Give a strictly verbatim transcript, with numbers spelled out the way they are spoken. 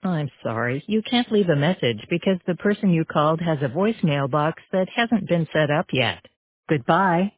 I'm sorry, you can't leave a message because the person you called has a voicemail box that hasn't been set up yet. Goodbye.